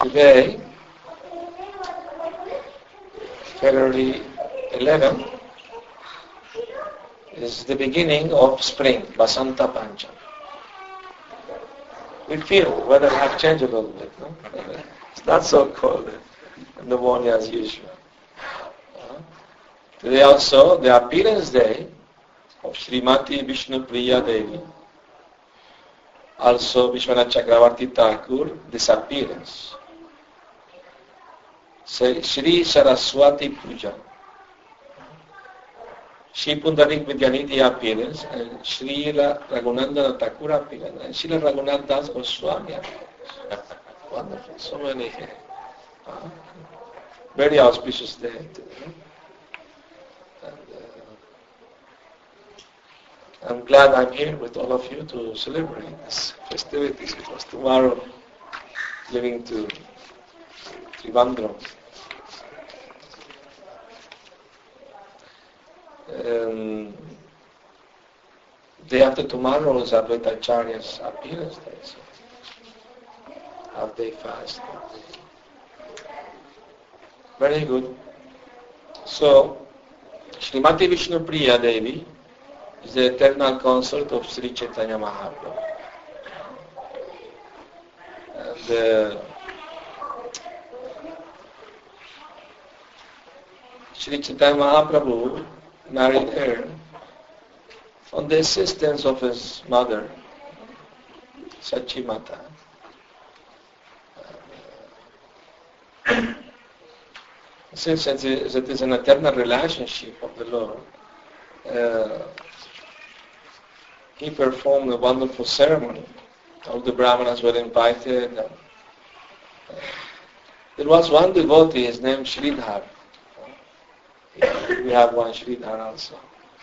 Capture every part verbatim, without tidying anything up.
Today, February eleventh, is the beginning of spring, Basanta Pancham. We feel weather have changed a little bit. No? It's not so cold in the morning as usual. Uh, today also the appearance day of Srimati Vishnu Priya Devi, also Vishwanath Chakravarti Thakur disappearance. Say Shri Saraswati Puja. Shri Pundarik Vidyanidhi appearance and Srila Raghunandana Thakur appearance and Srila Raghunath Das Goswami appearance. Wonderful, so many. Uh, very auspicious day today. And, uh, I'm glad I'm here with all of you to celebrate this festivities because tomorrow leaving to Trivandrum. Um, day after tomorrow is Advaita Acharya's appearance day, so half day fast. Very good. So, Srimati Vishnu Priya Devi is the eternal consort of Sri Chaitanya Mahaprabhu. And uh, Sri Chaitanya Mahaprabhu married her on the assistance of his mother, Sachimata. Since it is an eternal relationship of the Lord, uh, he performed a wonderful ceremony. All the Brahmanas were invited. And, uh, there was one devotee, his name Sridhar. We have one Sridhar also.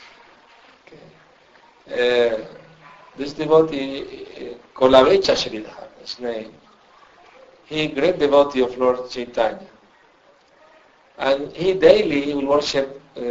Okay. Uh, this devotee, Kolavecha Sridhar, his name, he great devotee of Lord Chaitanya. And he daily will worship uh,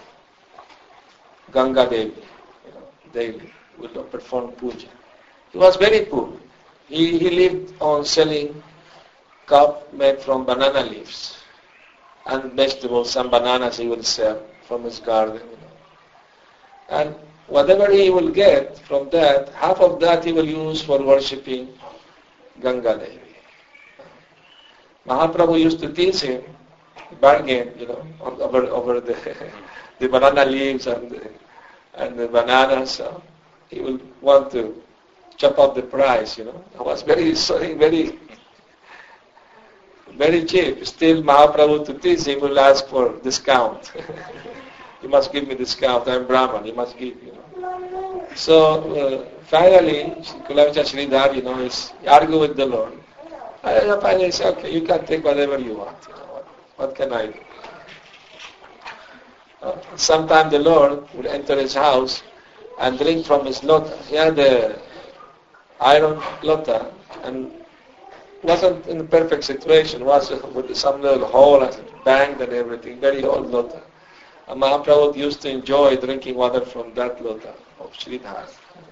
Ganga Devi, you know, daily, will perform puja. He was very poor. He, he lived on selling cup made from banana leaves and vegetables, some bananas he will sell from his garden. You know. And whatever he will get from that, half of that he will use for worshipping Ganga Devi. Mahaprabhu used to tease him, bargain, you know, over over the the banana leaves and the, and the bananas. So he will want to chop up the price, you know. It was very very very cheap. Still, Mahaprabhu to tease him will ask for discount. You must give me discount. I'm Brahman. You must give, you know. So uh, finally, Kulavicha Sridhar, you know, is argue with the Lord. And finally say, okay, you can take whatever you want. You know. What, what can I do? Uh, Sometimes the Lord would enter his house and drink from his lota. He had a iron lota and wasn't in a perfect situation, was with some little hole and banged and everything, very old lota. And Mahaprabhu used to enjoy drinking water from that lota of Sridhar.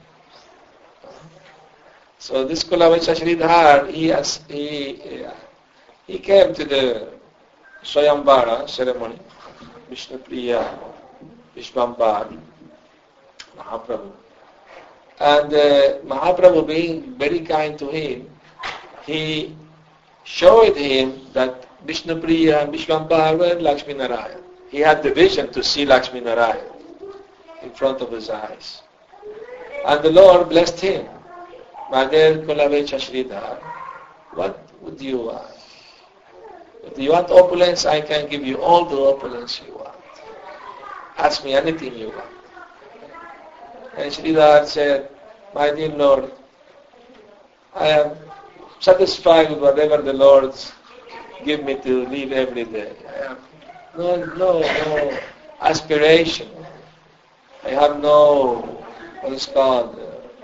So this Kulavecha Sridhar, he, has, he, he came to the Swayamvara ceremony, Vishnu Priya, Vishwambar, Mahaprabhu. And uh, Mahaprabhu being very kind to him, he showed him that Vishnu Priya and Vishwambar were Lakshmi Narayan. He had the vision to see Lakshmi Narayan in front of his eyes. And the Lord blessed him. My dear Kulavecha Sridhar, what would you want? If you want opulence, I can give you all the opulence you want. Ask me anything you want. And Sridhar said, my dear Lord, I am satisfied with whatever the Lord give me to live every day. I have no, no, no aspiration. I have no, what is called,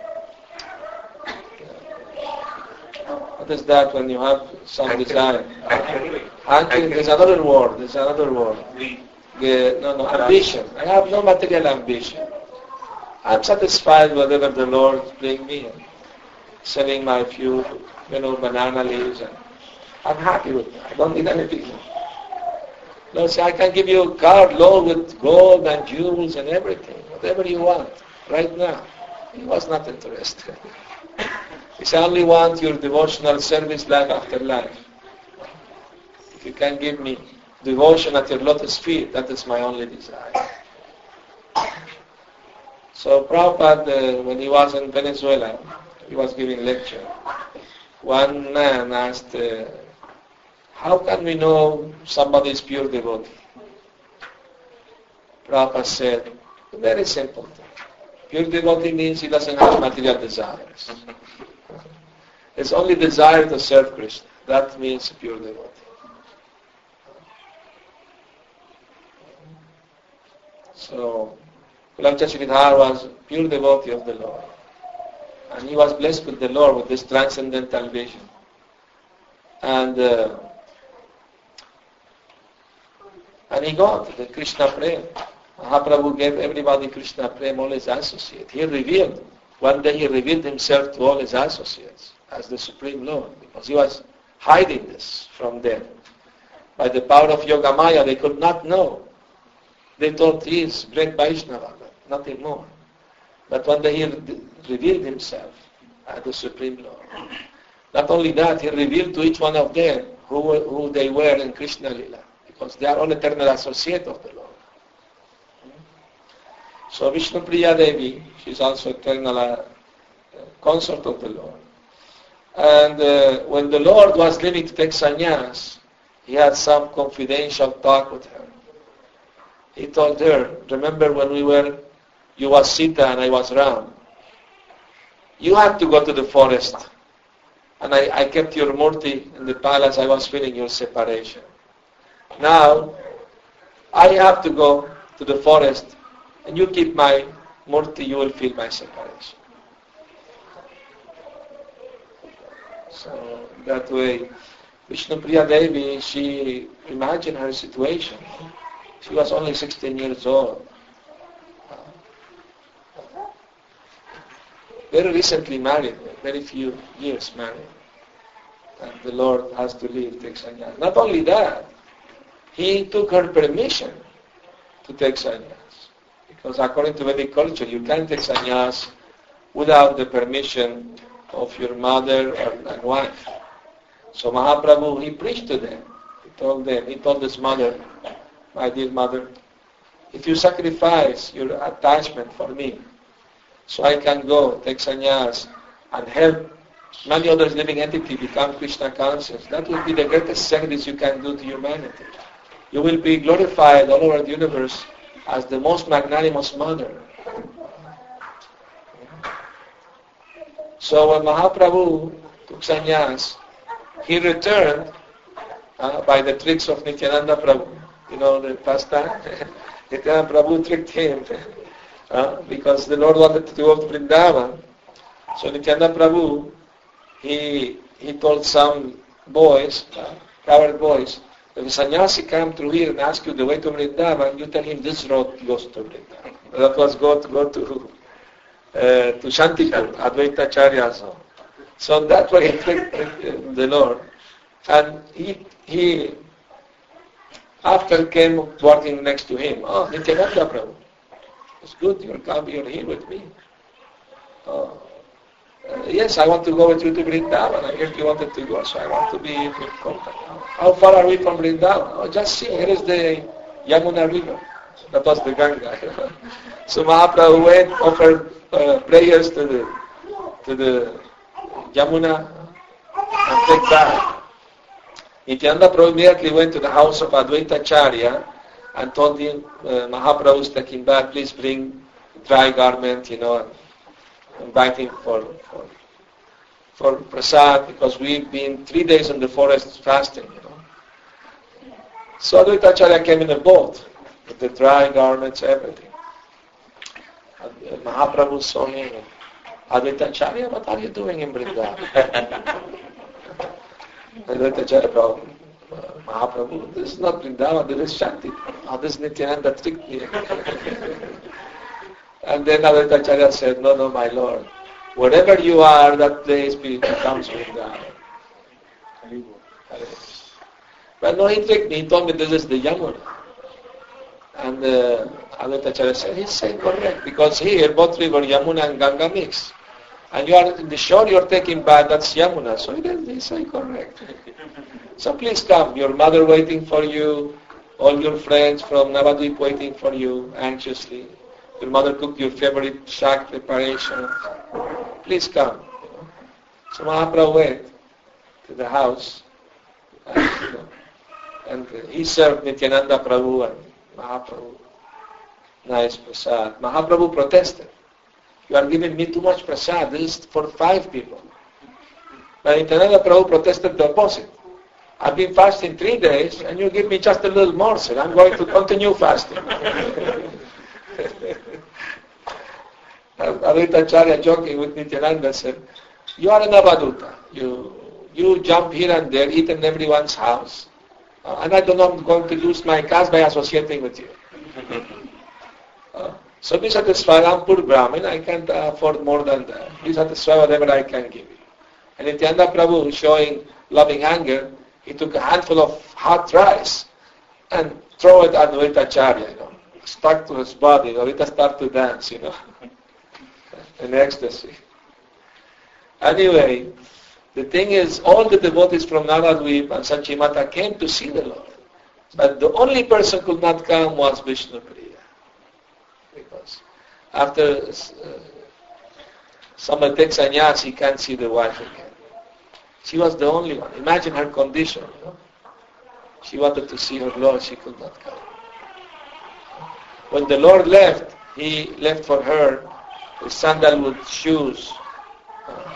uh, what is that when you have some desire? Until, there's another word, there's another word. The, no, no, ambition. I have no material ambition. I'm satisfied with whatever the Lord bring me. Selling my few, you know, banana leaves and I'm happy with it. I don't need anything more. Lord said, I can give you a card loaded with gold and jewels and everything, whatever you want, right now. He was not interested. He said, I only want your devotional service life after life. If you can give me devotion at your lotus feet, that is my only desire. So Prabhupada, uh, when he was in Venezuela, he was giving lecture. One man asked, uh, how can we know somebody is pure devotee? Prabhupada said, very simple thing. Pure devotee means he doesn't have material desires. It's only desire to serve Krishna. That means pure devotee. So, Kulakcha Sridhar was pure devotee of the Lord. And he was blessed with the Lord with this transcendental vision. And uh, and he got the Krishna Prem. Mahaprabhu gave everybody Krishna Prem, all his associates. He revealed, one day he revealed himself to all his associates as the Supreme Lord, because he was hiding this from them. By the power of Yogamaya, they could not know. They thought he is great Vaishnava, but nothing more. But one day he re- revealed himself as the Supreme Lord. Not only that, he revealed to each one of them who, who they were in Krishna Lila, because they are all eternal associates of the Lord. So Vishnu Priya Devi, she is also eternal uh, consort of the Lord. And uh, when the Lord was leaving to take sannyas, he had some confidential talk with her. He told her, remember when we were, you was Sita and I was Ram. You had to go to the forest. And I, I kept your murti in the palace. I was feeling your separation. Now, I have to go to the forest and you keep my murti, you will feel my separation. So that way, Vishnu Priya Devi, she imagined her situation. She was only sixteen years old. Very recently married, very few years married. And the Lord has to leave, take sannyas. Not only that, he took her permission to take sannyas. Because according to Vedic culture, you can't take sannyas without the permission of your mother and wife. So Mahaprabhu, he preached to them. He told them, he told his mother, my dear mother, if you sacrifice your attachment for me, so I can go take sannyas and help many others living entity become Krishna conscious, that will be the greatest service you can do to humanity. You will be glorified all over the universe as the most magnanimous mother. So when Mahaprabhu took sannyas, he returned uh, by the tricks of Nityananda Prabhu. You know the pastime? Nityananda Prabhu tricked him uh, because the Lord wanted to go to Vrindavan. So Nityananda Prabhu, he he told some boys, uh, coward boys, if a sannyasi come through here and ask you the way to Vrindavan, you tell him this road goes to Vrindavan. That was go to go to uh, to Shantipur, Advaita Acharya's home. So that way he tricked the Lord, and he he. After came working next to him, oh, Nityananda Prabhu, it's good you'll come, you're here with me. Oh, uh, yes, I want to go with you to Vrindavan. I heard you wanted to go, so I want to be in your company. How far are we from Vrindavan? Oh, just see, here is the Yamuna River. That was the Ganga. So Mahaprabhu went, offered uh, prayers to the to the Yamuna and take back. Nityananda Prabhu immediately went to the house of Advaita Acharya and told him, uh, Mahaprabhu is taking back, please bring dry garment, you know, and invite him for, for, for prasad, because we've been three days in the forest fasting, you know. So Advaita Acharya came in a boat with the dry garments, everything. And Mahaprabhu saw him, Advaita Acharya, what are you doing in Vrindavan? Advaita Acharya Prabhu, Mahaprabhu, this is not Vrindavan, this is Shanti. Oh, this is Nityananda tricked me. And then Advaita Acharya said, no, no, my Lord, wherever you are, that place becomes Vrindavan. But no, he tricked me. He told me this is the Yamuna. And uh, Advaita Acharya said, he's saying correct. Because here, both river Yamuna and Ganga mix. And you are in the shore you're taking bath, that's Yamuna. So he's saying correct. So please come. Your mother waiting for you. All your friends from Navadvip waiting for you anxiously. Your mother cooked your favorite shak preparation. Please come. So Mahaprabhu went to the house. And, you know, and he served Nityananda Prabhu and Mahaprabhu. Nice prasad. Mahaprabhu protested. You are giving me too much prasad. This is for five people. But Nityananda Prabhu protested the opposite. I've been fasting three days and you give me just a little morsel. I'm going to continue fasting. Advaita Acharya joking with Nityananda said, you are an avaduta. You, you jump here and there, eat in everyone's house. Uh, and I don't know I'm going to lose my caste by associating with you. Uh, so be satisfied. I'm poor Brahmin. I can't afford more than that. Be satisfied whatever I can give you. And Nityananda Prabhu, showing loving anger, he took a handful of hot rice and threw it at Advaita Acharya, you know. Stuck to his body. Advaita started to dance, you know, in ecstasy. Anyway, the thing is, all the devotees from Navadvip and Sanchimata came to see the Lord. But the only person who could not come was Vishnupriya. Because after uh, somebody takes sannyas, he can't see the wife again. She was the only one. Imagine her condition. You know? She wanted to see her Lord. She could not come. When the Lord left, he left for her his sandalwood shoes. Uh,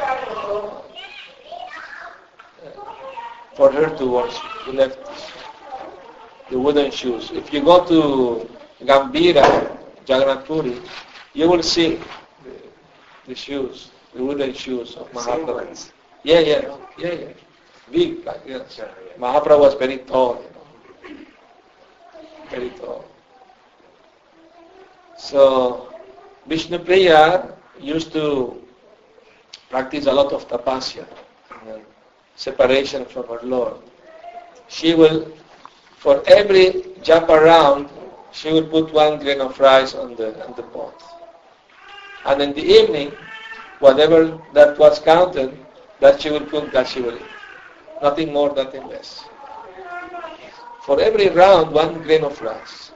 for her to worship. He left the wooden shoes. If you go to Gambira, Jagannath Puri, you will see the, the shoes, the wooden shoes of Mahaprabhu. Yeah, yeah, yeah, yeah. Big, like, yes. Mahaprabhu was very tall, you know. Very tall. So, Vishnupriya used to practice a lot of tapasya, separation from her Lord. She will, for every japa round, she will put one grain of rice on the on the pot. And in the evening, whatever that was counted, that she will cook, that she will eat. Nothing more, nothing less. For every round, one grain of rice.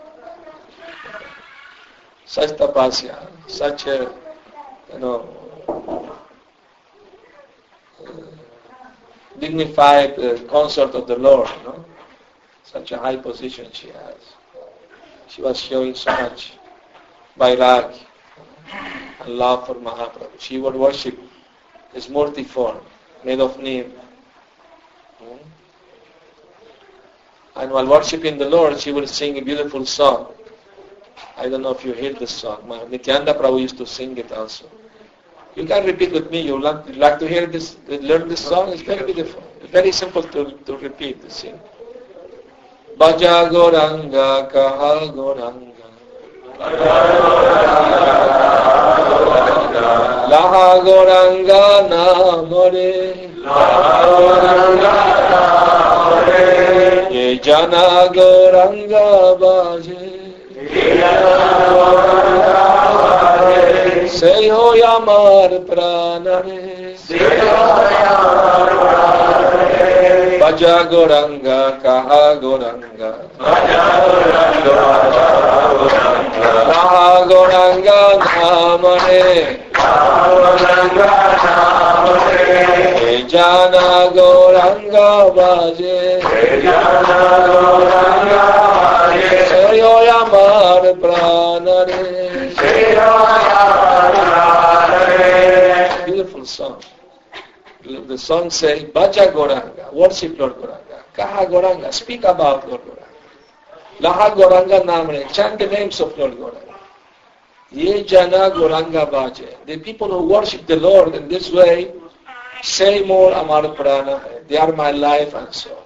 Such tapasya, such a, you know, uh, dignified uh, consort of the Lord, you know. Such a high position she has. She was showing so much vairag and love for Mahaprabhu. She would worship his murti form, made of neem. And while worshipping the Lord, she would sing a beautiful song. I don't know if you heard this song. Nityananda Prabhu used to sing it also. You can repeat with me. You like, you like to hear this, learn this song? It's very beautiful. It's very simple to, to repeat, to sing. Bhaja Goranga, Kaha Goranga. Laha Goranga Namore. Ye Jana Goranga Bhaje. Say ho yamar pranare. Bhaja Goranga, Kaha Goranga. Kaha Goranga Namane. Jana Goranga Bhaje. Sayo Yamar Pranare. Beautiful song. The song says, Bhaja Goranga, worship Lord Goranga. Kaha Goranga, speak about Lord Goranga. Laha Goranga Namane, chant the names of Lord Goranga. Ye Jana Goranga Bhaje. The people who worship the Lord in this way say more Amar Prana. They are my life and soul.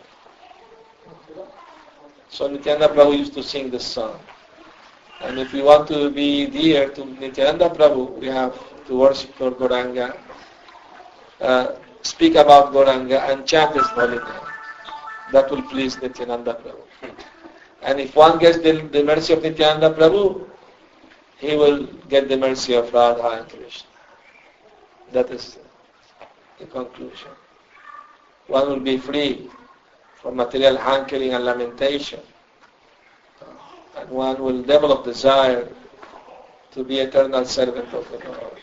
So Nityananda Prabhu used to sing this song. And if we want to be dear to Nityananda Prabhu, we have to worship Lord Goranga. Uh, speak about Gauranga and chant his holy name. That will please Nityananda Prabhu. And if one gets the, the mercy of Nityananda Prabhu, he will get the mercy of Radha and Krishna. That is the conclusion. One will be free from material hankering and lamentation. And one will develop desire to be eternal servant of the Lord.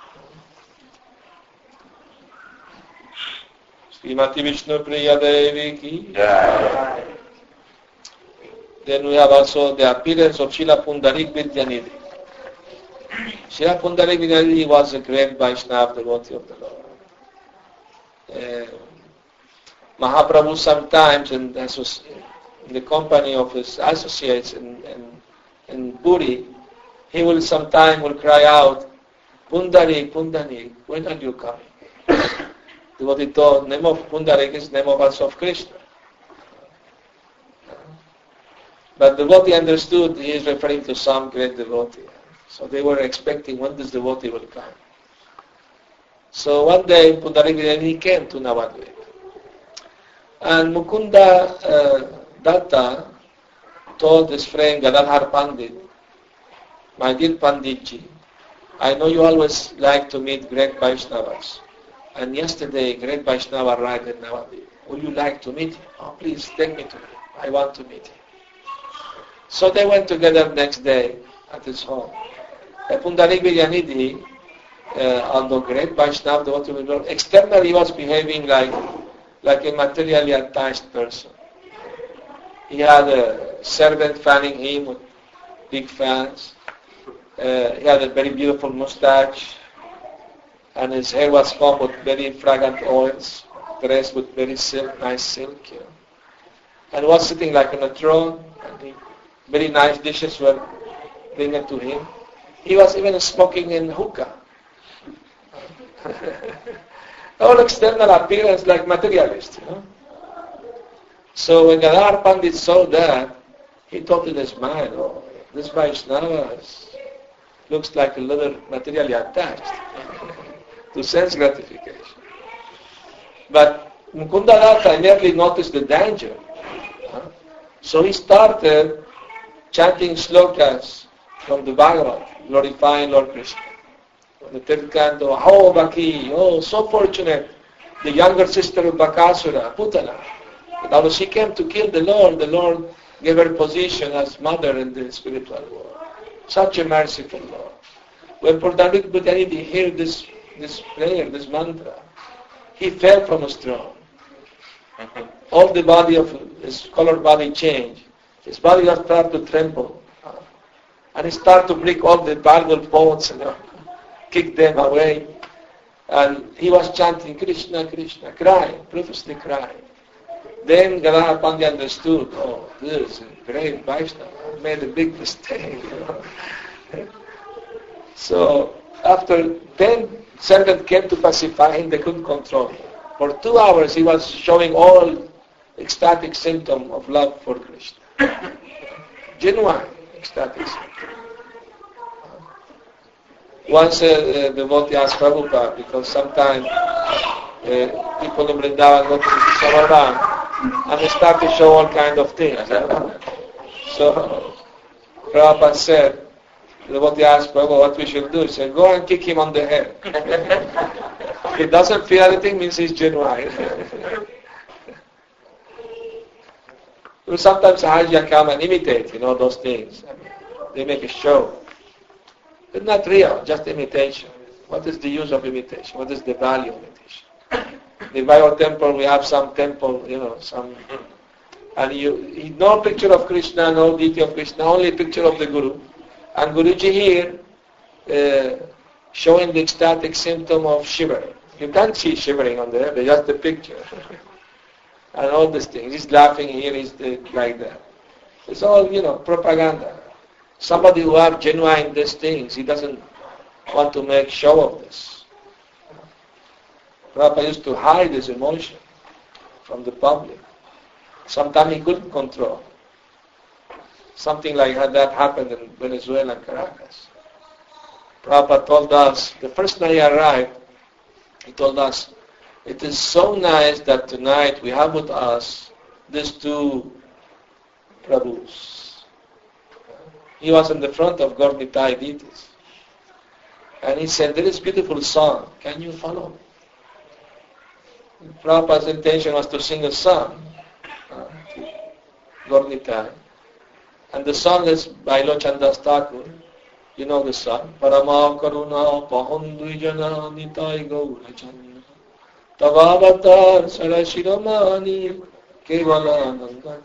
Srimati Vishnu Priya Devi ki. Yeah. Then we have also the appearance of Srila Pundarik Vidyanidhi. Srila Pundarik Vidyanidhi was a great Vaishnava devotee of the Lord. Uh, Mahaprabhu sometimes in, in the company of his associates in, in, in Puri, he will sometimes will cry out, Pundarik, Pundarik, when are you coming? Devotee thought, name of Pundarik is name of also of Krishna. But the devotee understood he is referring to some great devotee. So they were expecting when this devotee will come. So one day Pundarik Vidyanidhi came to Navadvip. And Mukunda uh, Datta told his friend Gadadhar Pandit, my dear Panditji, I know you always like to meet great Vaishnavas. And yesterday, great Vaishnava arrived in Navadvip. Would you like to meet him? Oh, please take me to him. I want to meet him. So they went together next day at his home. Pundarik Vidyanidhi, uh, although great Vaishnava devotee of the Lord, externally he was behaving like, like a materially attached person. He had a servant fanning him with big fans. Uh, he had a very beautiful mustache. And his hair was combed with very fragrant oils, dressed with very silk, nice silk. You know. And was sitting like on a throne. And he, very nice dishes were bringing to him. He was even smoking in hookah. All external appearance like materialist, you know. So when Gadadhar Pandit saw that, he thought in his mind, oh, this Vaishnava looks like a little materially attached to sense gratification. But Mukunda Datta immediately noticed the danger. Huh? So he started chanting slokas from the Bhagavad, glorifying Lord Krishna. The third canto, oh Baki, oh so fortunate, the younger sister of Bakasura, Putana. But although she came to kill the Lord, the Lord gave her position as mother in the spiritual world. Such a merciful Lord. When Pundarik Vidyanidhi heard this, this prayer, this mantra, he fell from his throne. All the body of his colored body changed. His body started to tremble. And he started to break all the Bible poets and you know, kick them away. And he was chanting Krishna, Krishna, crying, profusely crying. Then Gadadhar Pandit understood, oh, this is a great Vaishnava. I made a big mistake. You know. So after then servant came to pacify him, they couldn't control him. For two hours he was showing all ecstatic symptom of love for Krishna. Genuine ecstatic symptom. Once uh, the devotee asked Prabhupada, because sometimes uh, people in Vrindavan go to Samaran and they start to show all kind of things. So Prabhupada said, the devotee asked Prabhupada what we should do. He said, go and kick him on the head. If he doesn't feel anything, means he's genuine. Sometimes Sahaja come and imitate, you know, those things. I mean, they make a show. It's not real, just imitation. What is the use of imitation? What is the value of imitation? In Vayo temple, we have some temple, you know, some, and you, no picture of Krishna, no deity of Krishna, only a picture of the Guru. And Guruji here, uh, showing the ecstatic symptom of shivering. You can't see shivering on there, just the picture. And all these things. He's laughing here, he's the, like that. It's all, you know, propaganda. Somebody who have genuine these things, he doesn't want to make show of this. Prabhupada used to hide his emotion from the public. Sometimes he couldn't control. Something like that happened in Venezuela and Caracas. Prabhupada told us, the first night he arrived, he told us, It is so nice that tonight we have with us these two Prabhus. He was in the front of Gaur Nitai deities. And he said, there is a beautiful song. Can you follow me? Prabhupada's intention was to sing a song uh, to Gaur Nitai. And the song is by Lochan Das Thakur. You know the song. Parama Karuna Pahundujana Nitai Gaura Chandra Tavavatar Sarashiramani Kevala Nanda.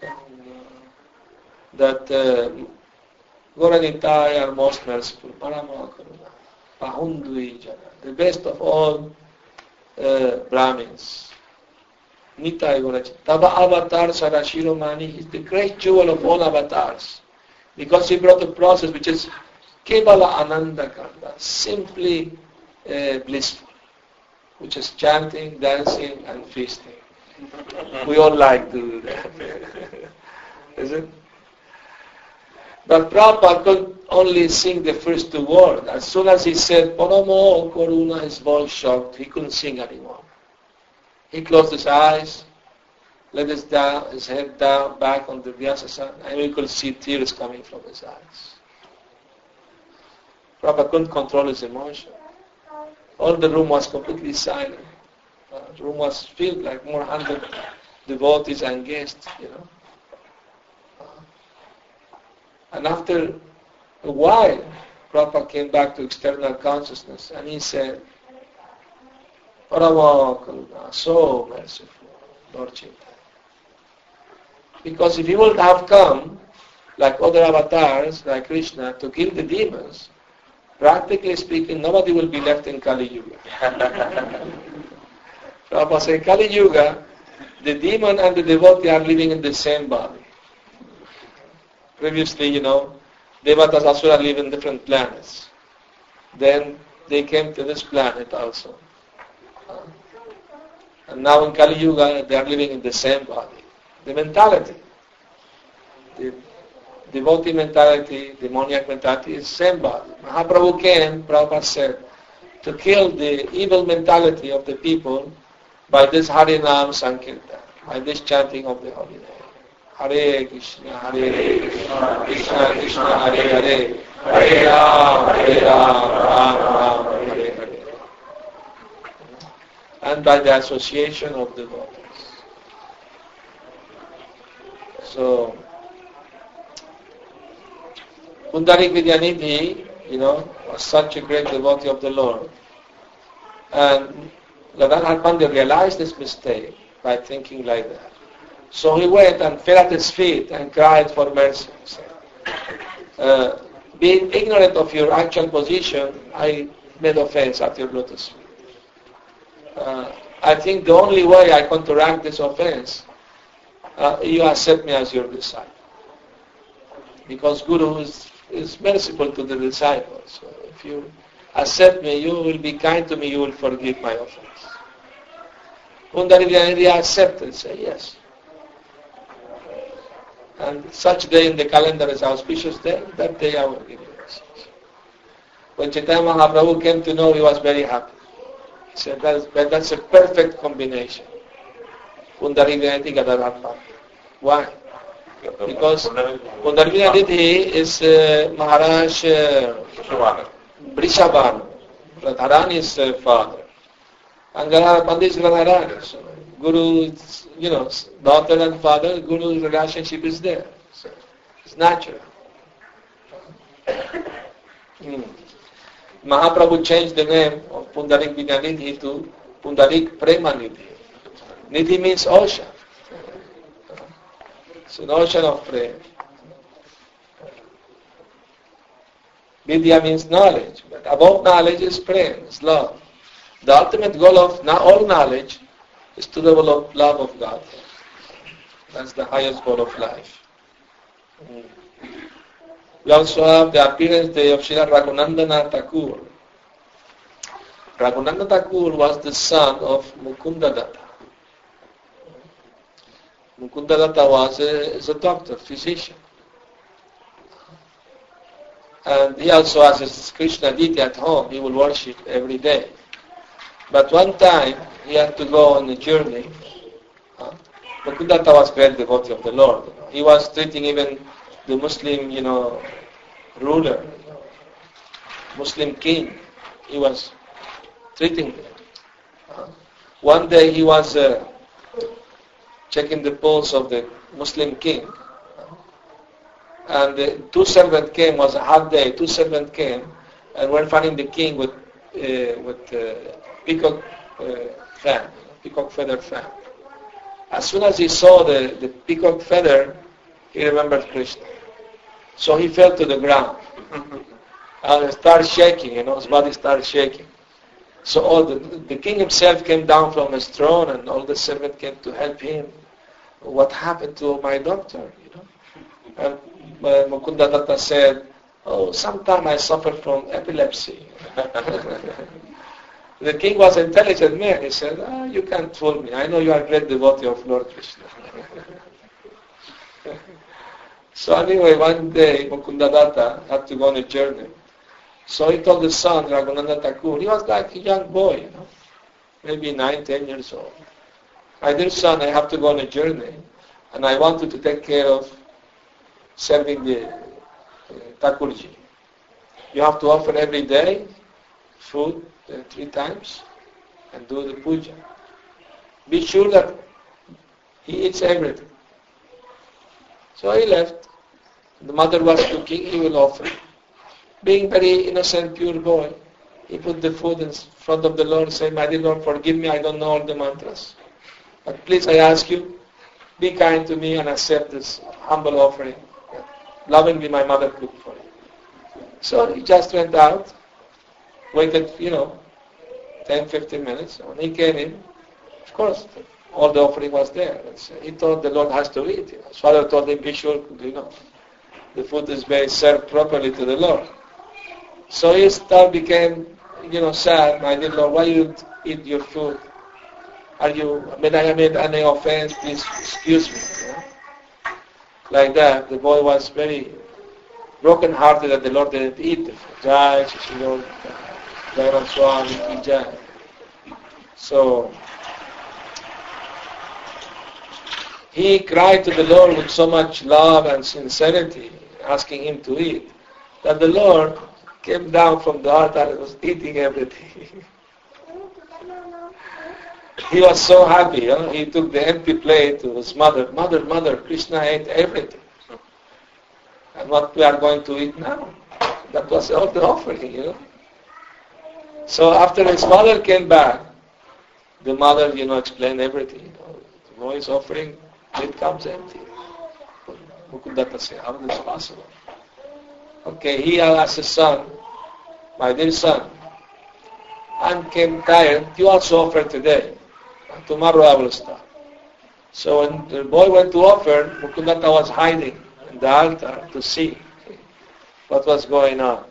That uh, Gaura Nitai are most merciful. Parama Karuna Pahundujana. The best of all uh, Brahmins. Nitai Gaura Chandra. Tava Avatar Sarashiramani is the great jewel of all avatars. Because he brought a process which is Kevala Ananda Kanda, simply uh, blissful, which is chanting, dancing, and feasting. We all like to do that. Is it? But Prabhupada could only sing the first two words. As soon as he said, Paramo Karuna, his voice shocked. He couldn't sing anymore. He closed his eyes, let his, down, his head down, back on the Vyasasana, and we could see tears coming from his eyes. Prabhupada couldn't control his emotion. All the room was completely silent. Uh, the room was filled like more hundred devotees and guests, you know. Uh, and after a while, Prabhupada came back to external consciousness and he said, Parama Karuna, so merciful, Lord Chaitanya. Because if he would have come, like other avatars, like Krishna, to kill the demons, practically speaking, nobody will be left in Kali Yuga. Prabhupada said, Kali Yuga, the demon and the devotee are living in the same body. Previously, you know, Devatas Asura live in different planets. Then they came to this planet also. Uh, and now in Kali Yuga, they are living in the same body. The mentality, the devotee mentality, demoniac mentality is the same body. Mahaprabhu came, Prabhupada said, to kill the evil mentality of the people by this Harinam Sankirtan, by this chanting of the holy name. Hare Krishna, Hare Krishna, Krishna Krishna, Hare Hare, Hare Ram, Hare Ram, Ram Ram, Hare Hare. And by the association of devotees. So, Pundarik Vidyanidhi, you know, was such a great devotee of the Lord. And Gadadhar Pandit realized this mistake by thinking like that. So he went and fell at his feet and cried for mercy. He said, uh, being ignorant of your actual position, I made offense at your lotus feet. Uh, I think the only way I counteract this offense, uh, you accept me as your disciple. Because Guru is, is merciful to the disciples. So if you accept me, you will be kind to me, you will forgive my offense. Pundarik Vidyanidhi accepted, say yes. And such day in the calendar is auspicious day, that day I will give you blessings. When Chaitanya Mahaprabhu came to know, he was very happy. He said, that's, that's a perfect combination. Pundarik Vidyanidhi, Gadadhar Pandit. Why? Because Pundarik Vidyanidhi is uh, Maharaj uh, Vrishabhanu, Radharani's uh, father. And Gadadhar Pandit is Radharani. So Guru, you know, daughter and father, Guru's relationship is there. So it's natural. Hmm. Mahaprabhu changed the name of Pundarik Vidyanidhi to Pundarik Premanidhi. Nidhi means ocean. It's an ocean of prayer. Vidya means knowledge, but above knowledge is prayer, is love. The ultimate goal of all knowledge is to develop love of God. That's the highest goal of life. Mm. We also have the appearance day of Srila Raghunandana Thakur. Raghunandana Thakur was the son of Mukunda Datta. Mukunda Datta was a, is a doctor, physician. And he also has his Krishna deity at home. He will worship every day. But one time he had to go on a journey. Uh, Mukundata was great devotee of the Lord. He was treating even the Muslim, you know, ruler, you know, Muslim king. He was treating them. Uh, one day he was uh, checking the pulse of the Muslim king. And uh, two servants came, was a hot day, two servants came and were finding the king with uh, with uh, peacock uh, fan, peacock feather fan. As soon as he saw the, the peacock feather, he remembered Krishna. So he fell to the ground and started shaking, you know, his body started shaking. So all the, the king himself came down from his throne and all the servants came to help him. What happened to my doctor, you know? And uh, Mukunda Datta said, oh, sometimes I suffer from epilepsy. The king was an intelligent man. He said, ah, you can't fool me. I know you are a great devotee of Lord Krishna. So anyway, one day Mukunda Datta had to go on a journey. So he told his son, Raghunandan Thakur, he was like a young boy, you know, maybe nine, ten years old. My dear son, I have to go on a journey, and I want you to take care of serving the uh, Thakurji. You have to offer every day food uh, three times and do the puja. Be sure that he eats everything. So he left. The mother was cooking, he will offer. Being very innocent, pure boy, he put the food in front of the Lord, saying, my dear Lord, forgive me, I don't know all the mantras. But please, I ask you, be kind to me and accept this humble offering. Lovingly, my mother cooked for you. So he just went out, waited, you know, ten, fifteen minutes. When he came in, of course, all the offering was there. He thought the Lord has to eat. You know. His father told him, be sure, you know, the food is being served properly to the Lord. So he still became, you know, sad. My dear Lord, why you eat your food? Are you, may I have made any offense? Please excuse me. You know? Like that, the boy was very broken-hearted that the Lord didn't eat the food. Jai, Shishilol, Jai Ram Swami, Jai. So, he cried to the Lord with so much love and sincerity, asking him to eat, that the Lord came down from the altar and was eating everything. He was so happy. You know? He took the empty plate to his mother. Mother, mother, Krishna ate everything. And what we are going to eat now? That was all the offering, you know. So after his mother came back, the mother, you know, explained everything. You know, the boy's offering, it comes empty. Mukunda said, how is this possible? Okay, he asked his son, my dear son, I came tired. You also offer today. Tomorrow I will stop. So when the boy went to offer, Mukundata was hiding in the altar to see what was going on.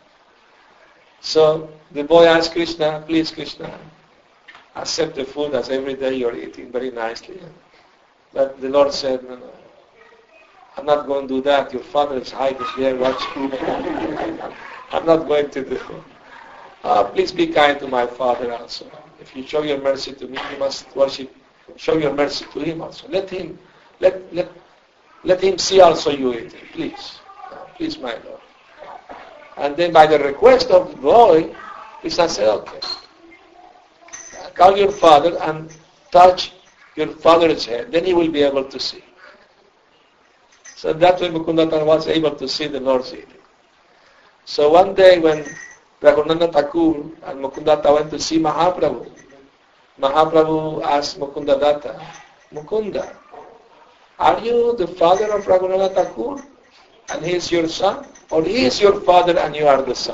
So the boy asked Krishna, please Krishna, accept the food as every day you're eating very nicely. But the Lord said, no, no, I'm not going to do that. Your father is hiding there watching. I'm not going to do it. Uh, please be kind to my father also. If you show your mercy to me, you must worship. Show your mercy to him also. Let him, let let let him see also you eating, please, uh, please, my Lord. And then by the request of the boy, Krishna said, okay, call your father and touch your father's head. Then he will be able to see. So that way Mukundata was able to see the Lord's eating. So one day when Raghunandan Thakur and Mukundata went to see Mahaprabhu, Mahaprabhu asked Mukunda Datta, Mukunda, are you the father of Raghunandan Thakur and he is your son? Or he is your father and you are the son?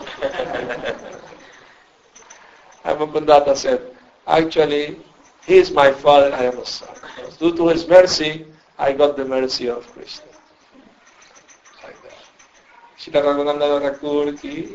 And Mukunda Datta said, actually, he is my father, I am a son. Due to his mercy, I got the mercy of Krishna. Srila Raghunandan Thakur ki.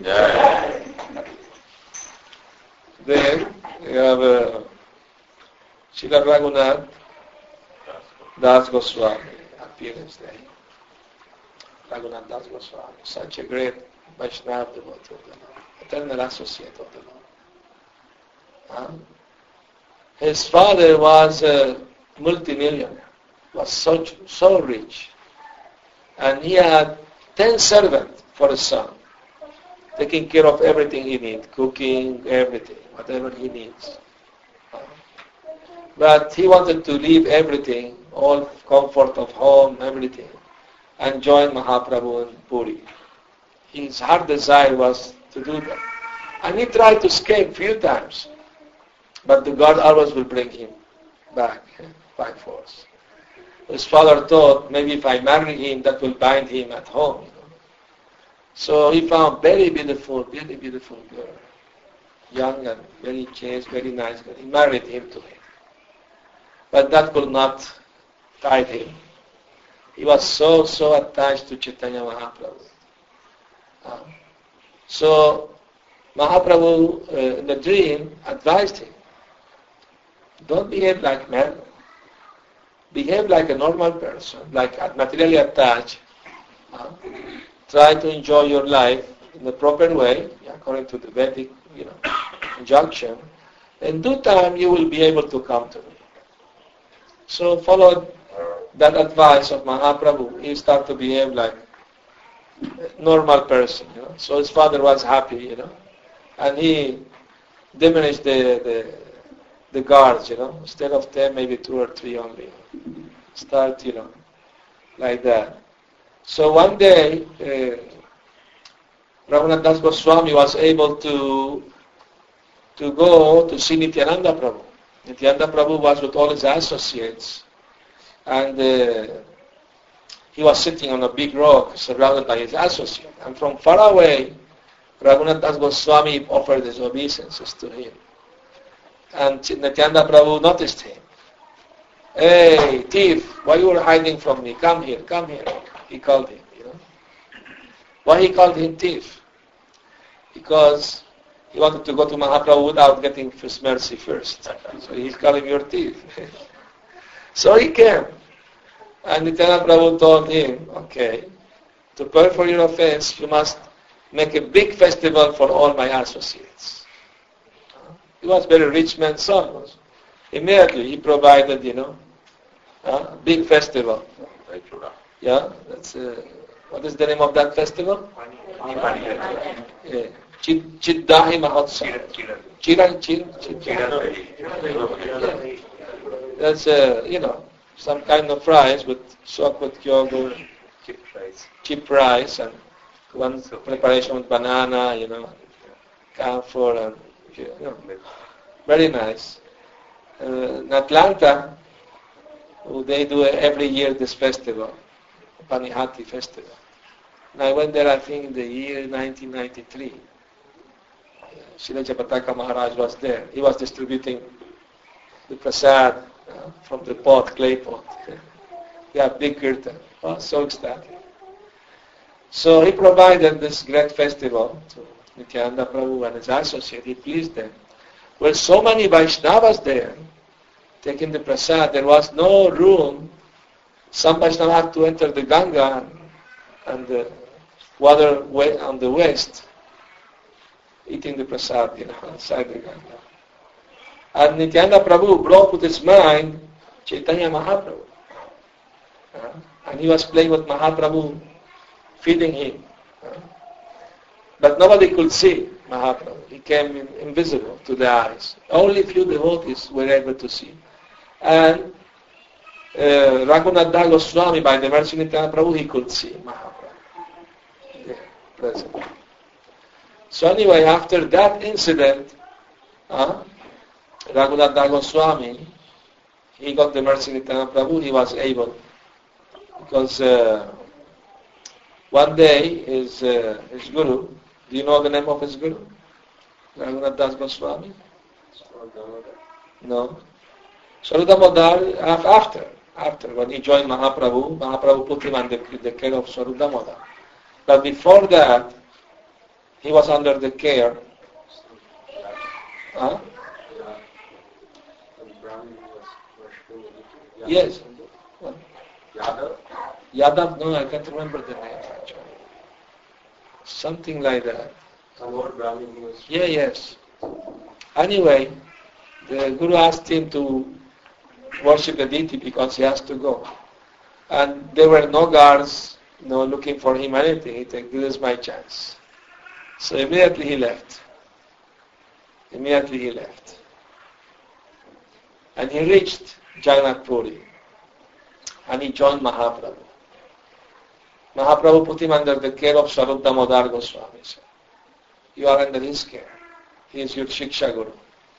Then we have uh, Srila Raghunath Das Goswami appearance there. Raghunath Das Goswami, such a great Vaishnava devotee of the Lord, eternal associate of the Lord. Uh, his father was a multimillionaire, was so, so rich. And he had ten servants for a son, taking care of everything he needs, cooking, everything, whatever he needs. But he wanted to leave everything, all comfort of home, everything, and join Mahaprabhu in Puri. His heart desire was to do that. And he tried to escape few times, but the God always will bring him back by force. His father thought, maybe if I marry him, that will bind him at home. You know. So he found very beautiful, very beautiful girl, young and very chaste, very nice girl. He married him to him. But that could not tie him. He was so, so attached to Chaitanya Mahaprabhu. Uh, so Mahaprabhu, uh, in the dream, advised him, don't behave like man. Behave like a normal person, like materially attached. Uh, try to enjoy your life in the proper way, according to the Vedic, you know, injunction. In due time, you will be able to come to me. So followed that advice of Mahaprabhu. He started to behave like a normal person. You know. So his father was happy, you know, and he diminished the the, the guards, you know. Instead of ten, maybe two or three only. Start, you know, like that. So one day, uh, Raghunath Das Goswami was able to to go to see Nityananda Prabhu. Nityananda Prabhu was with all his associates, and uh, he was sitting on a big rock surrounded by his associates. And from far away, Raghunath Das Goswami offered his obeisances to him. And Nityananda Prabhu noticed him. Hey, thief, why you are hiding from me? Come here, come here. He called him, you know. Why he called him thief? Because he wanted to go to Mahaprabhu without getting his mercy first. So he's calling you a thief. So he came. And Nityananda Prabhu told him, okay, to pay for your offense, you must make a big festival for all my associates. He was a very rich man's son. Immediately he provided, you know, a big festival. Yeah, that's, uh, what is the name of that festival? Yeah. Chiddahi Mahotsav. Chiran, Chiran, Chiran. That's, uh, you know, some kind of rice with soaked with yogurt, cheap rice, cheap rice, and one preparation with banana, you know, camphor, and you know, very nice. Uh, in Atlanta, they do every year this festival, Panihati festival. And I went there, I think, in the year nineteen ninety-three. Srila Japataka Maharaj was there. He was distributing the prasad uh, from the pot, clay pot. Yeah, big kirtan. Oh, so ecstatic. So he provided this great festival to Nityananda Prabhu and his associate. He pleased them. Well, so many Vaishnavas there, taking the prasad, there was no room. Some Vaishnava had to enter the Ganga and the water on the west, eating the prasad, you know, outside the Ganga. And Nityananda Prabhu brought with his mind Chaitanya Mahaprabhu. Uh, and he was playing with Mahaprabhu, feeding him. Uh, but nobody could see Mahaprabhu. He came in, invisible to the eyes. Only few devotees were able to see. And uh, Raghunath Das Goswami, by the mercy of Nityananda Prabhu, he could see Mahaprabhu. Yeah, present. So anyway, after that incident, uh, Raghunath Das Goswami, he got the mercy of Nityananda Prabhu. He was able, because uh, one day his uh, his guru, do you know the name of his guru? Raghunath Das Goswami? No. Swarup Damodar, after, after, when he joined Mahaprabhu, Mahaprabhu put him under the care of Swarup Damodar. But before that, he was under the care. Huh? Yes. What? Yadav? Yadav, no, I can't remember the name actually. Something like that. Yeah, yes. Anyway, The Guru asked him to worship the deity because he has to go. And there were no guards, no looking for him anything. He said, this is my chance. So immediately he left. Immediately he left. And he reached Jagannath Puri. And he joined Mahaprabhu. Mahaprabhu put him under the care of Swarup Damodar Goswami. You are under his care. He is your Shiksha Guru.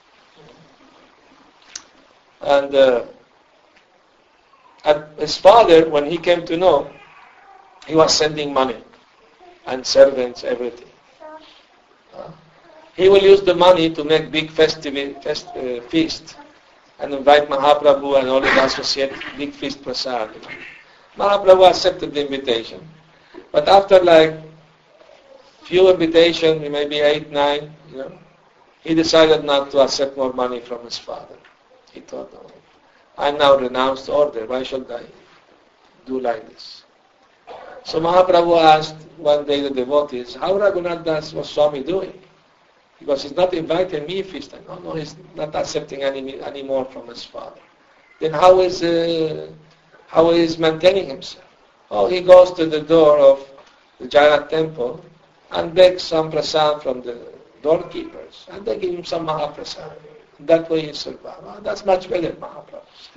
And uh, and his father, when he came to know, he was sending money and servants, everything. Uh, he will use the money to make big festive fest, uh, feast and invite Mahaprabhu and all his associates, big feast prasad. You know. Mahaprabhu accepted the invitation. But after like few invitations, maybe eight, nine, you know, he decided not to accept more money from his father. He thought, oh, I now renounced the order. Why should I do like this? So Mahaprabhu asked one day the devotees, how Raghunath Das Goswami doing? Because he's not inviting me feast. No, no, he's not accepting any any more from his father. Then how is uh, how is maintaining himself? Oh, he goes to the door of the Jagannath temple and begs some prasad from the doorkeepers, and they give him some Mahaprasad. That way he survives. Oh, that's much better, Mahaprabhu.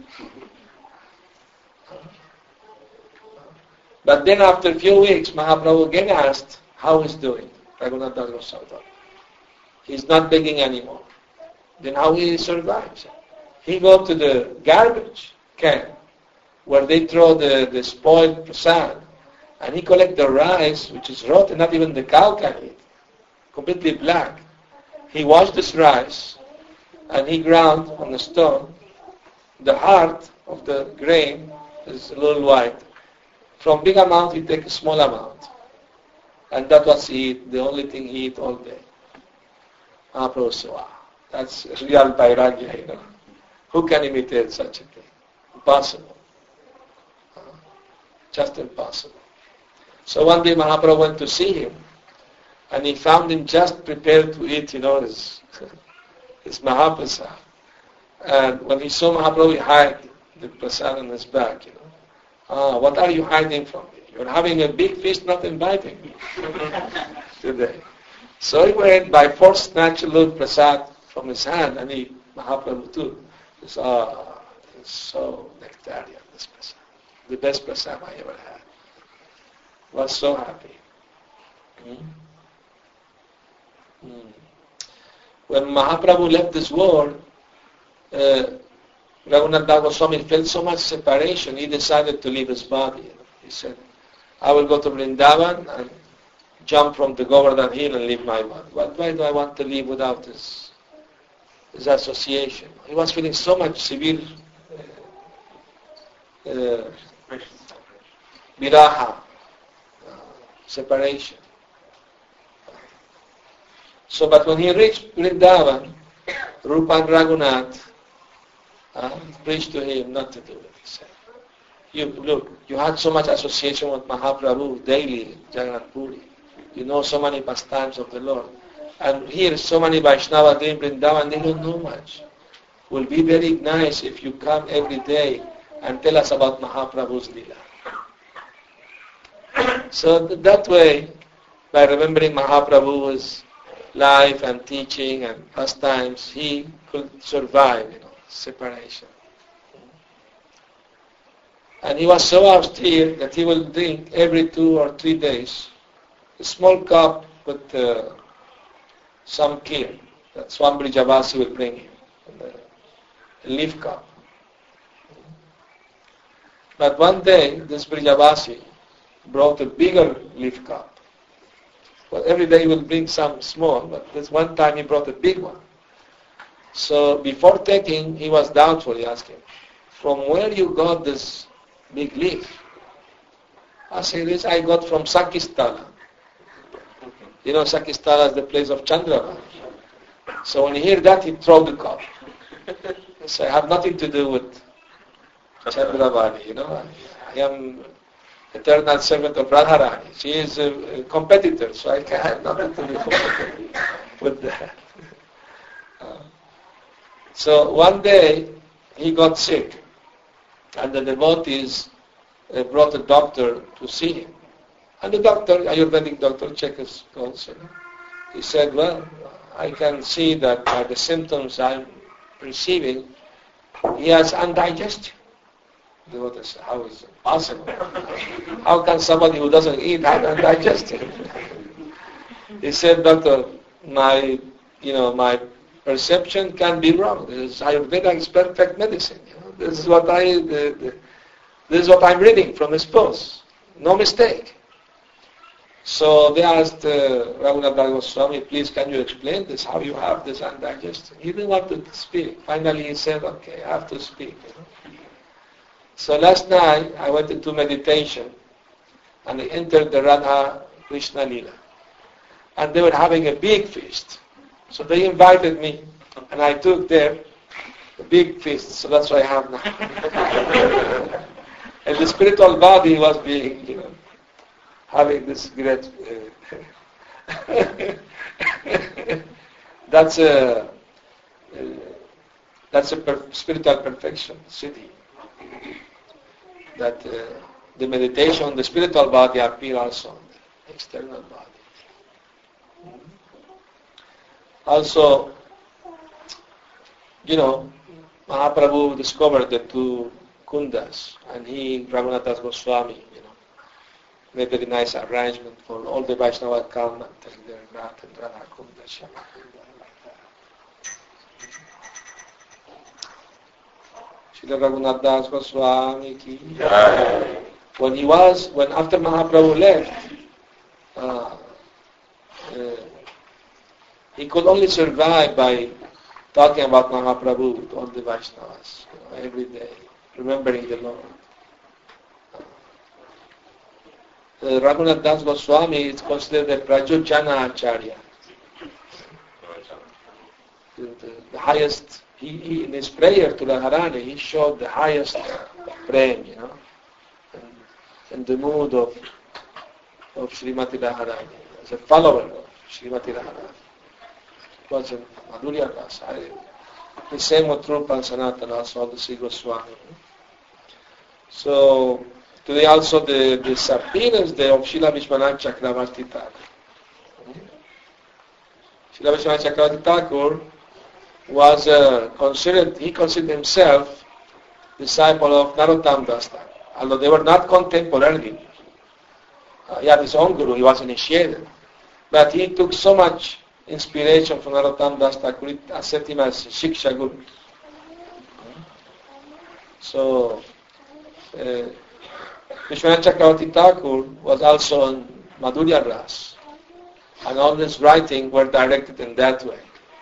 But then after a few weeks, Mahaprabhu again asked how he's doing. Raghunath Das Goswami. He's not begging anymore. Then how he survives? He goes to the garbage can where they throw the, the spoiled prasad, and he collects the rice, which is rotten, not even the cow can eat, completely black. He washed this rice, and he ground on the stone. The heart of the grain is a little white. From big amount, he takes a small amount. And that was he eat, the only thing he eat all day. Mahaprabhu said, wow, that's real vairagya, you know. Who can imitate such a thing? Impossible. Uh, just impossible. So one day Mahaprabhu went to see him, and he found him just prepared to eat, you know, his, his Mahaprasad. And when he saw Mahaprabhu, he hid the prasad on his back, you know. Ah, what are you hiding from me? You're having a big feast, not inviting me today. So he went by force, snatched a little prasad from his hand, and he, Mahaprabhu too, he said, ah, it's so nectarian, this prasad. The best prasad I ever had. Was so happy. Hmm? Hmm. When Mahaprabhu left this world, uh, Raghunath Das Goswami felt so much separation, he decided to leave his body. He said, I will go to Vrindavan and jump from the Govardhan hill and leave my body. Why do I want to live without this, this association? He was feeling so much severe uh, uh, viraha, uh, separation. So, but when he reached Vrindavan, Rupa and Raghunath Uh, preached to him not to do it. He said, you, look, you had so much association with Mahaprabhu daily, Jagannath Puri. You know so many pastimes of the Lord. And here so many Vaishnava doing Vrindavan, they don't know much. It will be very nice if you come every day and tell us about Mahaprabhu's Leela. So that way, by remembering Mahaprabhu's life and teaching and pastimes, he could survive, you know, separation. And he was so austere that he will drink every two or three days a small cup with uh, some kheer that Swami Javasi will bring him, a leaf cup. But one day, this Brijavasi brought a bigger leaf cup. Well, every day he will bring some small, but this one time he brought a big one. So before taking, he was doubtful. He asked him, from where you got this big leaf? I said, this I got from Sakistala. You know, Sakistala is the place of Chandravali. So when he heard that, he threw the cup. He said, I have nothing to do with Chandravali, you know. I am eternal servant of Radharani. She is a, a competitor, so I can have nothing to do with that. Uh, So one day he got sick, and the devotees uh, brought a doctor to see him. And the doctor, Ayurvedic doctor, checked his pulse. You know. He said, well, I can see that by the symptoms I'm receiving, he has indigestion. The devotee said, how is it possible? How can somebody who doesn't eat have indigestion? He said, doctor, my, you know, my perception can be wrong. This Ayurveda is perfect medicine. You know? This is what I, the, the, this is what I'm reading from his post. No mistake. So they asked uh, Raghunath Goswami, please can you explain this, how you have this indigestion? He didn't want to speak. Finally he said, okay, I have to speak. You know? So last night I went into meditation and I entered the Radha Krishna Lila. And they were having a big feast. So they invited me and I took there a big feast. So that's what I have now. And the spiritual body was being, you know, having this great uh, that's a uh, that's a per- spiritual perfection city that uh, the meditation, the spiritual body appear also on the external body. Also, you know, Mahaprabhu discovered the two kundas, and he, Raghunath Goswami, you know, made a very nice arrangement for all the Vaishnava come and take their Nath and Radha Kunda, Shyama Kunda, like that. Srila Raghunath Das Goswami ki. When he was, when after Mahaprabhu left, uh, uh, he could only survive by talking about Mahaprabhu to all the Vaishnavas, you know, every day, remembering the Lord. Uh, Raghunath Das Goswami is considered a Prajojana Acharya. The, the, the highest, he, he, in his prayer to Radharani, he showed the highest prem, you know, and, and the mood of of Srimati Radharani, as a follower of Srimati Radharani. It was in Madhurya Rasa. The same with Rupa and Sanatana, also all the Sri Goswami. So, today also the, the disappearance of Srila Vishwanath Chakravarti Thakur. Srila Vishwanath Chakravarti Thakur was uh, considered, he considered himself disciple of Narottam Das Thakur. Although they were not contemporary, uh, he had his own guru, he was initiated. But he took so much inspiration from Narottam Das Thakur, he accepted him as Shiksha Guru. So, uh, Vishwanath Chakravarti Thakur was also on Madhurya Ras, and all his writing were directed in that way.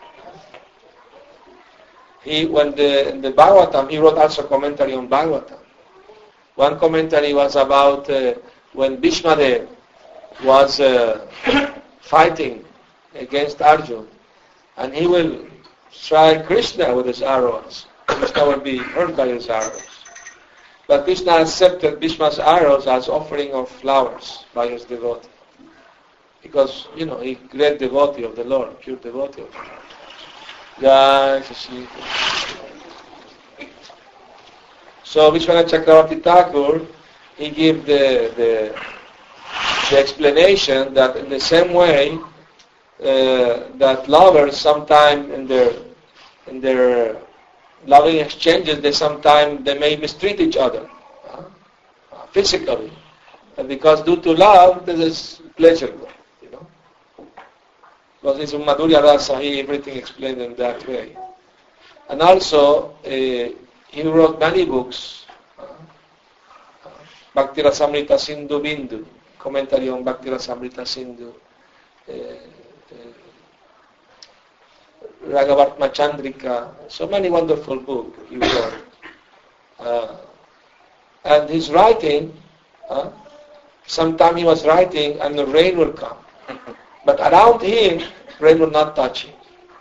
He, when the, in the Bhagavatam, he wrote also commentary on Bhagavatam. One commentary was about uh, when Bhishmadev was uh, fighting against Arjuna, and he will strike Krishna with his arrows. Krishna will be hurt by his arrows. But Krishna accepted Bhishma's arrows as offering of flowers by his devotee. Because, you know, he great devotee of the Lord, pure devotee of the Lord. Jai Shri. So Vishwanath Chakravarti Thakur, he gave the, the, the explanation that in the same way uh, that lovers sometimes in their in their loving exchanges, they sometimes they may mistreat each other uh, physically, and because due to love, there is pleasure, you know. Because it's in Madhurya Rasa, he everything explained in that way, and also uh, he wrote many books, uh, uh, Bhakti Rasamrita Sindhu Bindu, commentary on Bhakti Rasamrita Sindhu, uh, uh, Raghavartma Chandrika, so many wonderful books he wrote. Uh, and his writing, uh, sometime he was writing and the rain will come. But around him, rain will not touch him.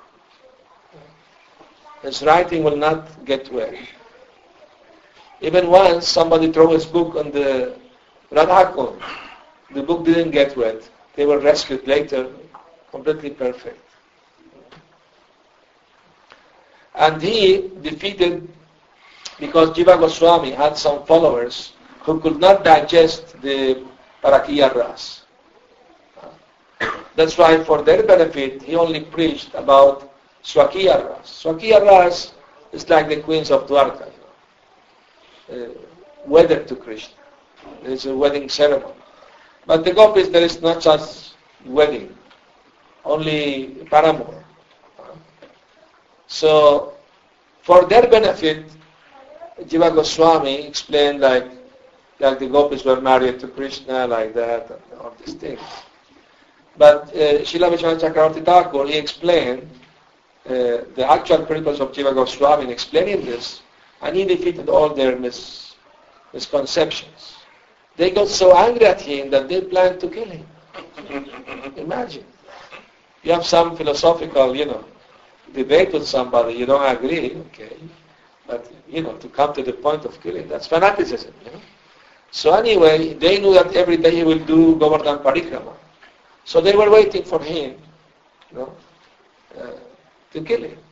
His writing will not get wet. Even once somebody threw his book on the Radhakund. The book didn't get wet. They were rescued later, completely perfect. And he defeated, because Jiva Goswami had some followers who could not digest the Parakya Ras. That's why for their benefit, he only preached about Swakiya Ras. Swakiya Ras is like the queens of Dwarka, you know, uh, wedded to Krishna. There's a wedding ceremony. But the gopis, there is not such wedding, only paramour. So, for their benefit, Jiva Goswami explained like, like the gopis were married to Krishna, like that, and all these things. But uh, Srila Vishwanath Chakravarti Thakur, he explained uh, the actual purpose of Jiva Goswami in explaining this, and he defeated all their mis- misconceptions. They got so angry at him that they planned to kill him. Imagine. You have some philosophical, you know, debate with somebody, you don't agree, okay. But, you know, to come to the point of killing, that's fanaticism, you know. So anyway, they knew that every day he will do Govardhan Parikrama. So they were waiting for him, you know, uh, to kill him.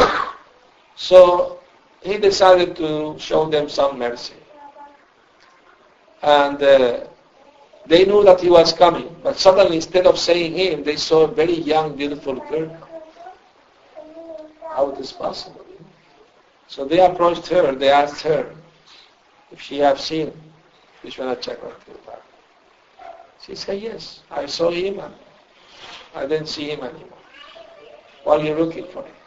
So he decided to show them some mercy. And uh, they knew that he was coming, but suddenly instead of saying him, they saw a very young, beautiful girl. How it is possible? So they approached her, they asked her if she had seen Vishwanath Chakravarti. She said, yes, I saw him and I didn't see him anymore. What are you looking for him?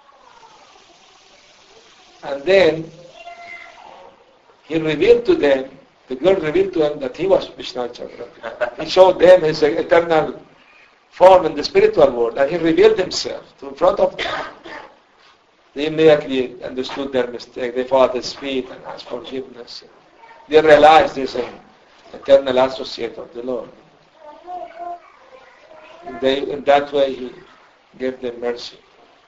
And then he revealed to them, the girl revealed to them that he was Vishwanath Chakravarti. He showed them his eternal form in the spiritual world, and he revealed himself to in front of them. They immediately understood their mistake. They fell at his feet and asked forgiveness. They realized there's an eternal associate of the Lord. They, in that way, he gave them mercy.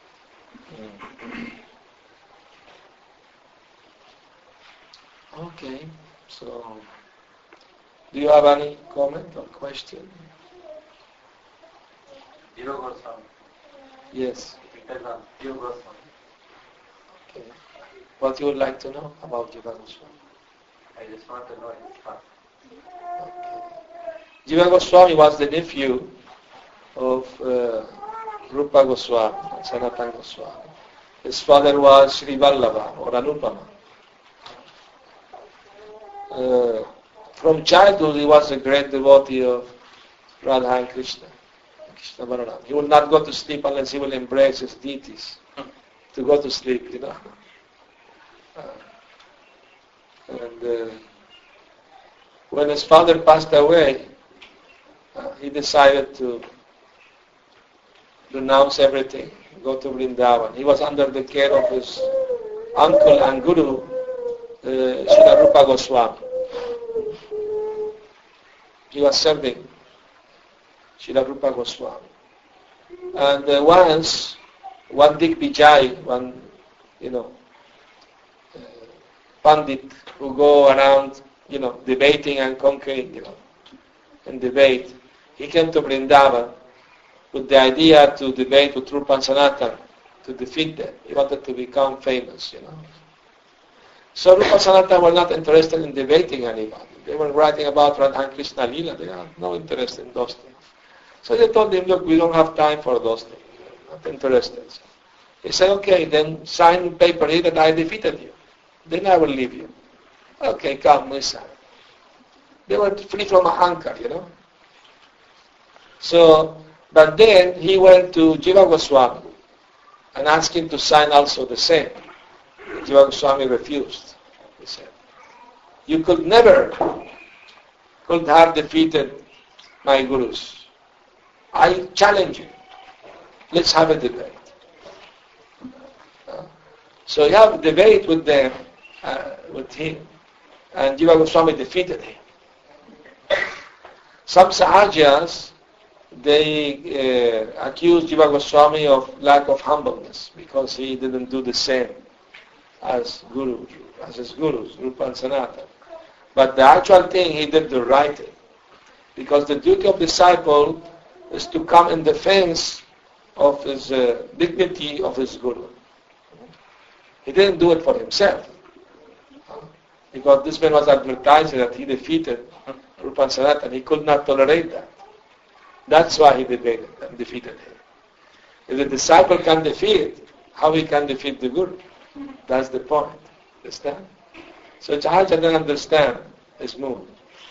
Okay, so do you have any comment or question? Yes. Okay. What you would like to know about Jiva Goswami? I just want to know his past. Okay. Jiva Goswami was the nephew of uh, Rupa Goswami, Sanatana Goswami. His father was Sri Vallabha or Anupama. Uh, from childhood he was a great devotee of Radha and Krishna, Krishna Balaram. He will not go to sleep unless he will embrace his deities to go to sleep, you know. Uh, and uh, when his father passed away, uh, he decided to renounce everything, go to Vrindavan. He was under the care of his uncle and guru, uh, Srila Rupa Goswami. He was serving Srila Rupa Goswami. And uh, once, one Digvijay, one, you know, uh, Pandit who go around, you know, debating and conquering, you know, and debate, he came to Vrindavan with the idea to debate with Rupa and Sanatana, to defeat them. He wanted to become famous, you know. So Rupa and Sanatana were not interested in debating anybody. They were writing about Radha and Krishna Lila. They had no interest in those things. So they told him, look, we don't have time for those things. We're not interested. He said, okay, then sign paper here that I defeated you. Then I will leave you. Okay, come, we sign. They were free from ahankar, you know. So, but then he went to Jiva Goswami and asked him to sign also the same. Jiva Goswami refused. He said, you could never could have defeated my gurus. I challenge you. Let's have a debate. Uh, so you have a debate with them, uh, with him, and Jiva Goswami defeated him. Some Sahajas, they uh, accused Jiva Goswami of lack of humbleness because he didn't do the same as guru, as his gurus, Rupa and Sanatana. But the actual thing, he did the right thing. Because the duty of disciple is to come in defense of his uh, dignity of his guru. He didn't do it for himself. Because this man was advertising that he defeated Rupa and Sanatana. He could not tolerate that. That's why he debated and defeated him. If the disciple can defeat, how he can defeat the Guru? That's the point. Understand? So Chahaja didn't understand his move.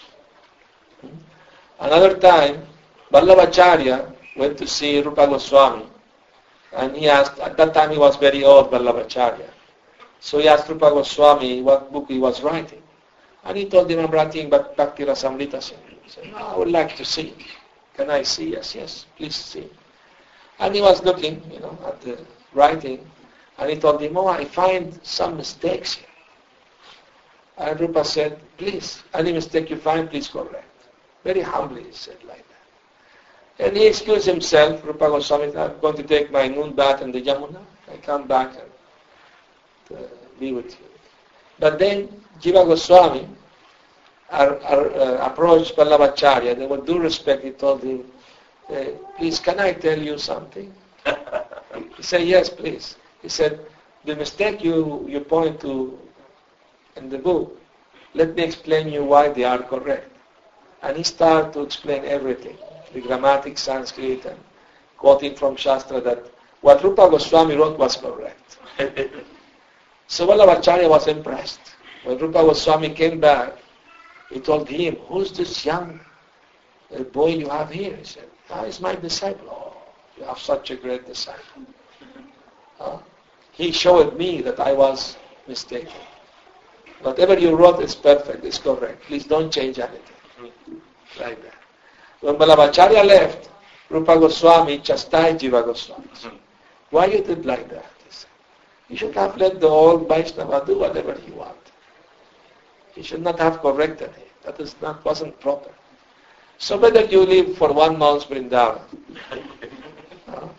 Another time, Vallabhacharya went to see Rupa Goswami, and he asked, at that time he was very old, Vallabhacharya. So he asked Rupa Goswami what book he was writing. And he told him, I'm writing Bhakti Rasamrita Sindhu. He said, no, I would like to see. Can I see? Yes, yes, please see. And he was looking, you know, at the writing, and he told him, oh, I find some mistakes here. And Rupa said, please, any mistake you find, please correct. Very humbly he said like that. And he excused himself. Rupa Goswami said, I'm going to take my noon bath in the Yamuna. I come back and uh, be with you. But then Jiva Goswami are, are, uh, approached Vallabhacharya. And with due respect, he told him, uh, please, can I tell you something? He said, yes, please. He said, the mistake you, you point to in the book, let me explain you why they are correct. And he started to explain everything, the grammatic Sanskrit and quoting from Shastra that what Rupa Goswami wrote was correct. So Vallabhacharya was impressed. When Rupa Goswami came back, he told him, who's this young boy you have here? He said, ah, he's my disciple. Oh, you have such a great disciple. Uh, he showed me that I was mistaken. Whatever you wrote is perfect, is correct. Please don't change anything. Like that. When Vallabhacharya left, Rupa Goswami chastised Jiva Goswami. Why you did like that? He said, you should have let the old Vaishnava do whatever he wanted. He should not have corrected him. That is not, wasn't proper. So better you live for one month Vrindavan. uh,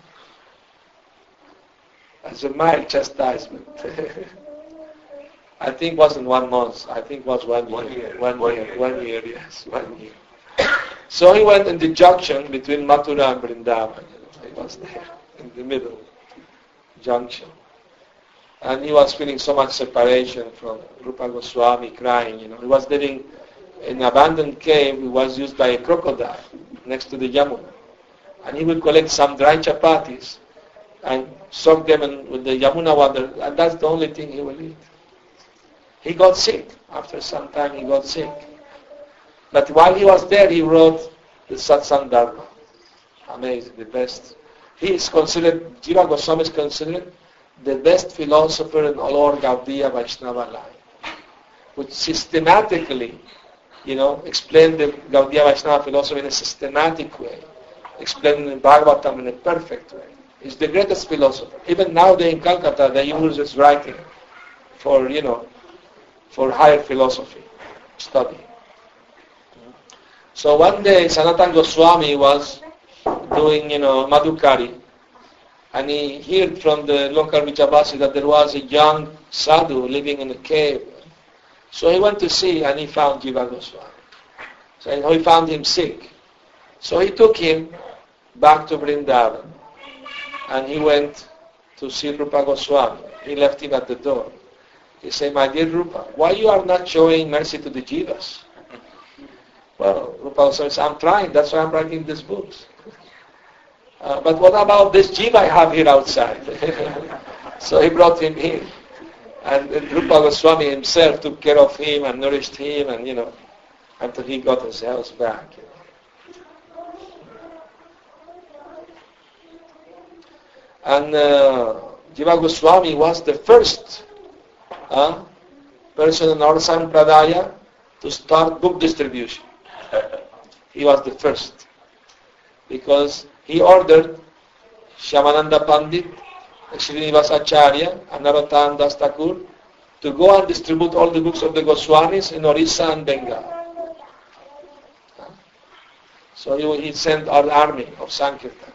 as a mild chastisement. I think it wasn't one month. I think it was one, one year. One, one year. year. One year, yes. One year. So he went in the junction between Mathura and Vrindavan. You know, he was there in the middle junction. And he was feeling so much separation from Rupa Goswami, crying. You know, he was living in an abandoned cave. He was used by a crocodile next to the Yamuna. And he would collect some dry chapatis and soak them in, with the Yamuna water. And that's the only thing he will eat. He got sick. After some time, he got sick. But while he was there, he wrote the Satsang Dharma. Amazing, the best. He is considered, Jiva Goswami is considered the best philosopher in all over Gaudiya Vaishnava line, which systematically, you know, explained the Gaudiya Vaishnava philosophy in a systematic way, explained in Bhagavatam in a perfect way. He's the greatest philosopher. Even now, they in Calcutta, they use his writing for, you know, for higher philosophy study. So one day Sanatana Goswami was doing, you know, Madhukari, and he heard from the local Vijabasi that there was a young sadhu living in a cave. So he went to see and he found Jiva Goswami. So he found him sick. So he took him back to Vrindavan and he went to see Rupa Goswami. He left him at the door. He said, my dear Rupa, why you are not showing mercy to the Jivas? Well, Rupa Goswami said, I'm trying, that's why I'm writing these books. Uh, but what about this Jiva I have here outside? So he brought him in. And Rupa Goswami himself took care of him and nourished him and, you know, until he got his health back. You know. And uh, Jiva Goswami was the first uh, person in our Sampradaya to start book distribution. He was the first. Because he ordered Shyamananda Pandit, Srinivasa Acharya, and Narottam Das Thakur to go and distribute all the books of the Goswamis in Orissa and Bengal. So he, he sent our army of Sankirtan.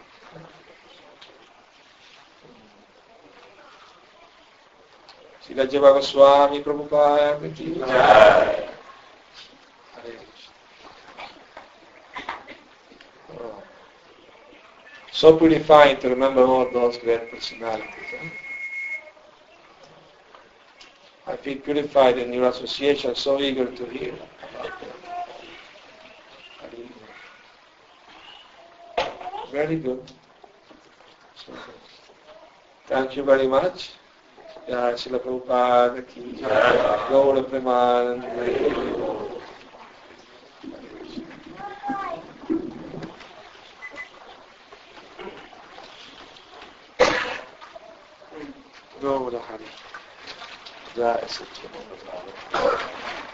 Srila Jiva Goswami Prabhupada ki jai. So purifying to remember all those great personalities. Huh? I feel purified in your association, so eager to hear. Very good. Thank you very much. Jai Srila Prabhupada ki Jai. Gaura Premanande. Gaura Hari. Jai Srila Prabhupada.